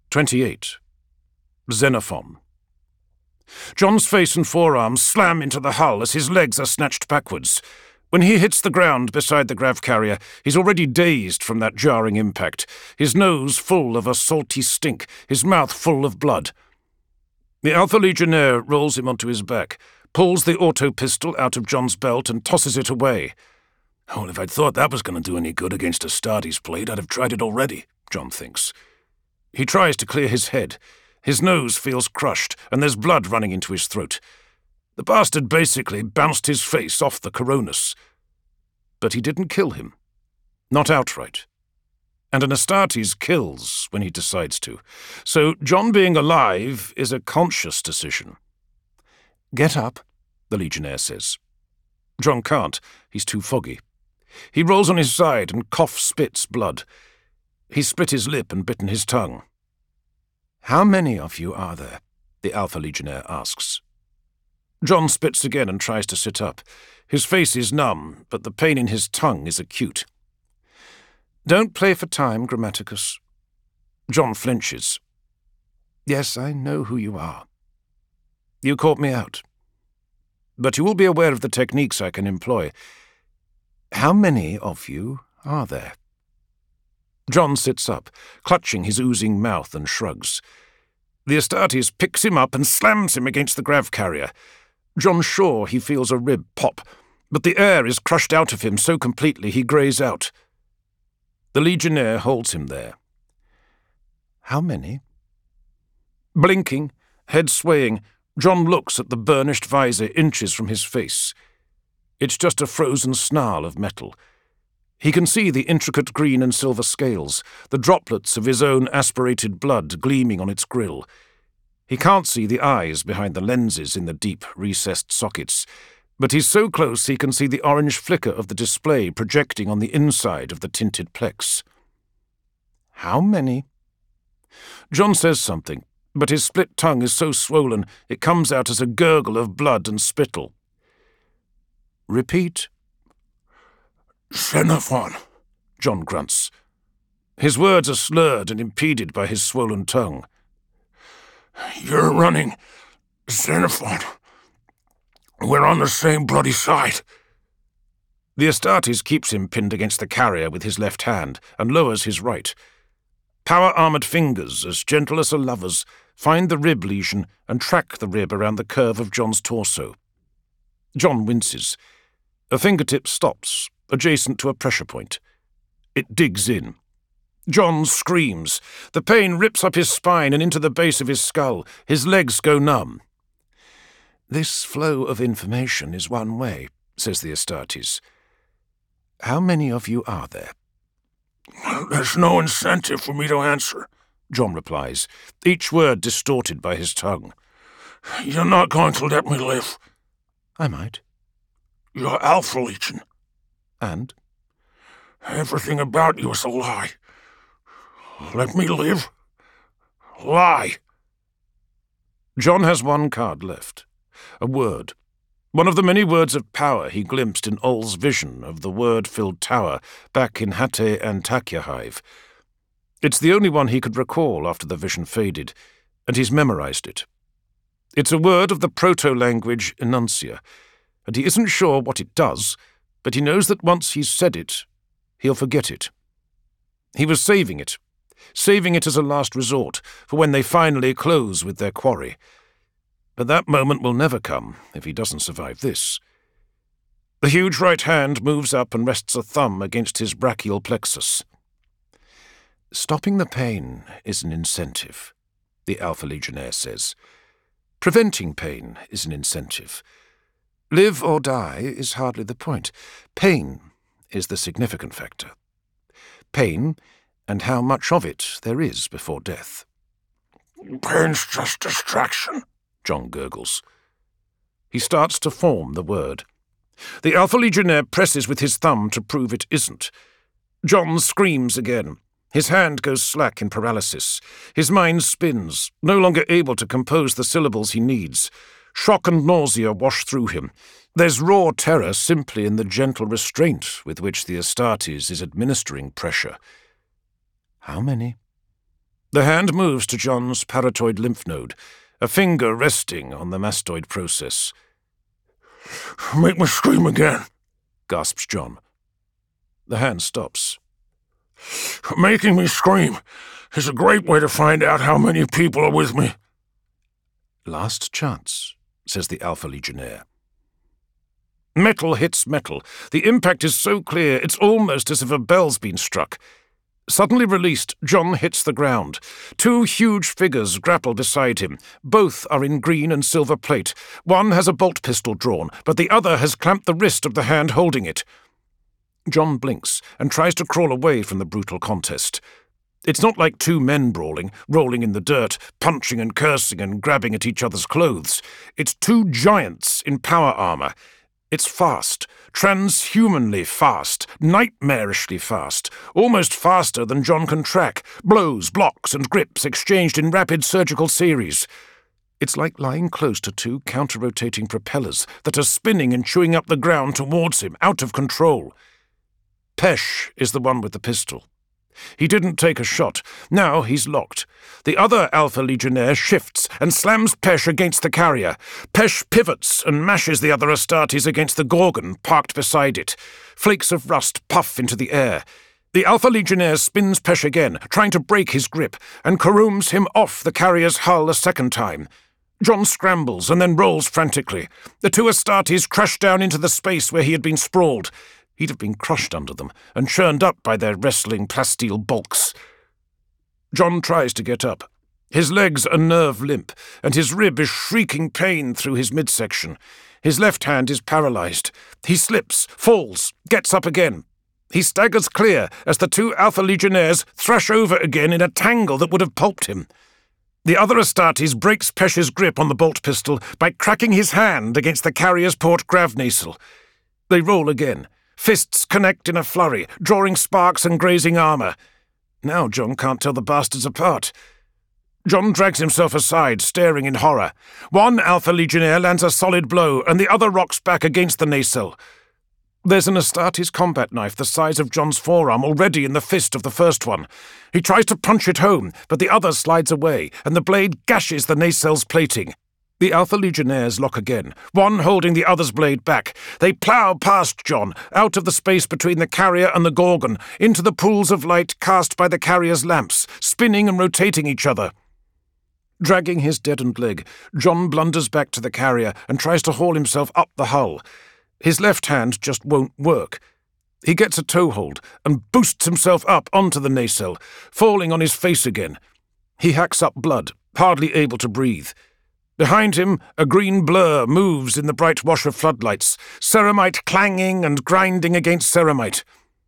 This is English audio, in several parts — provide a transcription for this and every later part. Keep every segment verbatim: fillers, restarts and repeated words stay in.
twenty-eight. Xenophon. John's face and forearms slam into the hull as his legs are snatched backwards. When he hits the ground beside the grav carrier, he's already dazed from that jarring impact, his nose full of a salty stink, his mouth full of blood. The Alpha Legionnaire rolls him onto his back, pulls the auto pistol out of John's belt and tosses it away. Oh, if I'd thought that was going to do any good against Astartes' plate, I'd have tried it already, John thinks. He tries to clear his head. His nose feels crushed, and there's blood running into his throat. The bastard basically bounced his face off the Coronis. But he didn't kill him. Not outright. And an Astartes kills when he decides to. So John being alive is a conscious decision. "Get up," the Legionnaire says. John can't. He's too foggy. He rolls on his side and cough spits blood. He's split his lip and bitten his tongue. "How many of you are there?" the Alpha Legionnaire asks. John spits again and tries to sit up. His face is numb, but the pain in his tongue is acute. "Don't play for time, Grammaticus." John flinches. "Yes, I know who you are. You caught me out. But you will be aware of the techniques I can employ. How many of you are there?" John sits up, clutching his oozing mouth, and shrugs. The Astartes picks him up and slams him against the grav carrier. John's sure he feels a rib pop, but the air is crushed out of him so completely he greys out. The Legionnaire holds him there. "How many?" Blinking, head swaying, John looks at the burnished visor inches from his face. It's just a frozen snarl of metal. He can see the intricate green and silver scales, the droplets of his own aspirated blood gleaming on its grill. He can't see the eyes behind the lenses in the deep, recessed sockets, but he's so close he can see the orange flicker of the display projecting on the inside of the tinted plex. "How many?" John says something, but his split tongue is so swollen it comes out as a gurgle of blood and spittle. "Repeat." "Xenophon," John grunts. His words are slurred and impeded by his swollen tongue. "You're running, Xenophon. We're on the same bloody side." The Astartes keeps him pinned against the carrier with his left hand and lowers his right. Power-armoured fingers, as gentle as a lover's, find the rib lesion and track the rib around the curve of John's torso. John winces. A fingertip stops, adjacent to a pressure point. It digs in. John screams. The pain rips up his spine and into the base of his skull. His legs go numb. "This flow of information is one way," says the Astartes. "How many of you are there?" "There's no incentive for me to answer," John replies, each word distorted by his tongue. "You're not going to let me live." "I might." "You're Alpha Legion." "And?" "Everything about you is a lie. Let me live. Lie." John has one card left. A word. One of the many words of power he glimpsed in Ol's vision of the word-filled tower back in Hate Antakya Hive. It's the only one he could recall after the vision faded, and he's memorized it. It's a word of the proto-language Enuncia, and he isn't sure what it does, but he knows that once he's said it, he'll forget it. He was saving it, saving it as a last resort, for when they finally close with their quarry. But that moment will never come if he doesn't survive this. The huge right hand moves up and rests a thumb against his brachial plexus. "Stopping the pain is an incentive," the Alpha Legionnaire says. "Preventing pain is an incentive. Live or die is hardly the point. Pain is the significant factor. Pain, and how much of it there is before death." "Pain's just distraction," John gurgles. He starts to form the word. The Alpha Legionnaire presses with his thumb to prove it isn't. John screams again. His hand goes slack in paralysis. His mind spins, no longer able to compose the syllables he needs. Shock and nausea wash through him. There's raw terror simply in the gentle restraint with which the Astartes is administering pressure. "How many?" The hand moves to John's parotid lymph node, a finger resting on the mastoid process. Make me scream again, gasps John. The hand stops. Making me scream is a great way to find out how many people are with me. Last chance, says the Alpha Legionnaire. Metal hits metal. The impact is so clear it's almost as if a bell's been struck. Suddenly released, John hits the ground. Two huge figures grapple beside him. Both are in green and silver plate. One has a bolt pistol drawn, but the other has clamped the wrist of the hand holding it. John blinks and tries to crawl away from the brutal contest. It's not like two men brawling, rolling in the dirt, punching and cursing and grabbing at each other's clothes. It's two giants in power armor. It's fast, transhumanly fast, nightmarishly fast, almost faster than John can track, blows, blocks, and grips exchanged in rapid surgical series. It's like lying close to two counter-rotating propellers that are spinning and chewing up the ground towards him, out of control. Pesh is the one with the pistol. He didn't take a shot. Now he's locked. The other Alpha Legionnaire shifts and slams Pesh against the carrier. Pesh pivots and mashes the other Astartes against the Gorgon parked beside it. Flakes of rust puff into the air. The Alpha Legionnaire spins Pesh again, trying to break his grip, and carooms him off the carrier's hull a second time. John scrambles and then rolls frantically. The two Astartes crash down into the space where he had been sprawled. He'd have been crushed under them and churned up by their wrestling plasteel bulks. John tries to get up. His legs are nerve limp, and his rib is shrieking pain through his midsection. His left hand is paralyzed. He slips, falls, gets up again. He staggers clear as the two Alpha Legionnaires thrash over again in a tangle that would have pulped him. The other Astartes breaks Pesh's grip on the bolt pistol by cracking his hand against the carrier's port gravnasal. They roll again. Fists connect in a flurry, drawing sparks and grazing armor. Now John can't tell the bastards apart. John drags himself aside, staring in horror. One Alpha Legionnaire lands a solid blow, and the other rocks back against the nacelle. There's an Astartes combat knife the size of John's forearm already in the fist of the first one. He tries to punch it home, but the other slides away, and the blade gashes the nacelle's plating. The Alpha Legionnaires lock again, one holding the other's blade back. They plough past John, out of the space between the carrier and the Gorgon, into the pools of light cast by the carrier's lamps, spinning and rotating each other. Dragging his deadened leg, John blunders back to the carrier and tries to haul himself up the hull. His left hand just won't work. He gets a toehold and boosts himself up onto the nacelle, falling on his face again. He hacks up blood, hardly able to breathe. Behind him, a green blur moves in the bright wash of floodlights, ceramite clanging and grinding against ceramite.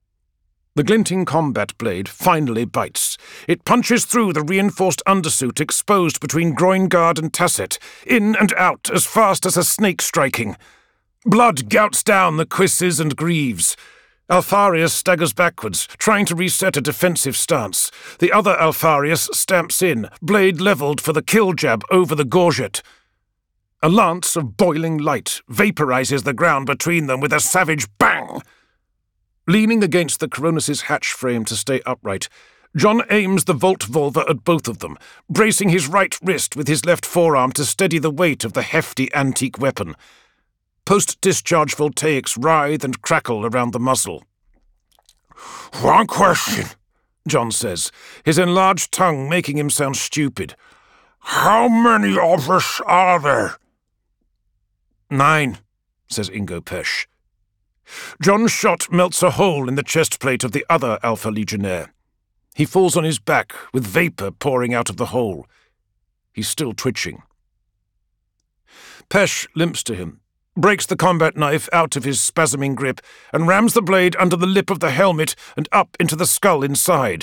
The glinting combat blade finally bites. It punches through the reinforced undersuit exposed between groin guard and tasset, in and out as fast as a snake striking. Blood gouts down the cuisses and greaves. Alfarius staggers backwards, trying to reset a defensive stance. The other Alfarius stamps in, blade levelled for the kill jab over the gorget. A lance of boiling light vaporizes the ground between them with a savage bang. Leaning against the Coronis' hatch frame to stay upright, John aims the Volt Volva at both of them, bracing his right wrist with his left forearm to steady the weight of the hefty antique weapon. Post-discharge voltaics writhe and crackle around the muzzle. One question, John says, his enlarged tongue making him sound stupid. How many of us are there? Nine, says Ingo Pesh. John's shot melts a hole in the chest plate of the other Alpha Legionnaire. He falls on his back, with vapour pouring out of the hole. He's still twitching. Pesh limps to him, breaks the combat knife out of his spasming grip, and rams the blade under the lip of the helmet and up into the skull inside.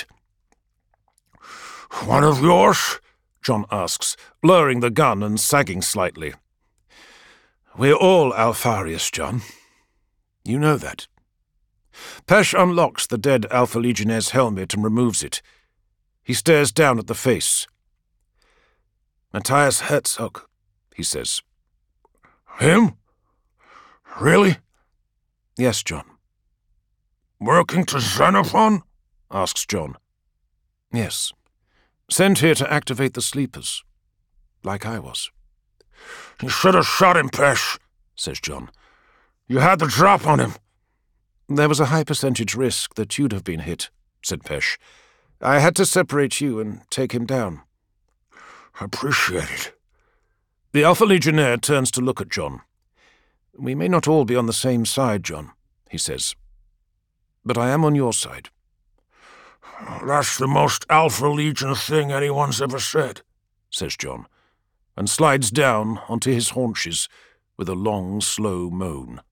One of yours? John asks, lowering the gun and sagging slightly. We're all Alfarius, John. You know that. Pesh unlocks the dead Alpha Legionnaire's helmet and removes it. He stares down at the face. Matthias Herzog, he says. Him? Really? Yes, John. Working to Xenophon? Asks John. Yes. Sent here to activate the sleepers, like I was. You should have shot him, Pesh, says John. You had the drop on him. There was a high percentage risk that you'd have been hit, said Pesh. I had to separate you and take him down. I appreciate it. The Alpha Legionnaire turns to look at John. We may not all be on the same side, John, he says. But I am on your side. That's the most Alpha Legion thing anyone's ever said, says John, and slides down onto his haunches with a long, slow moan.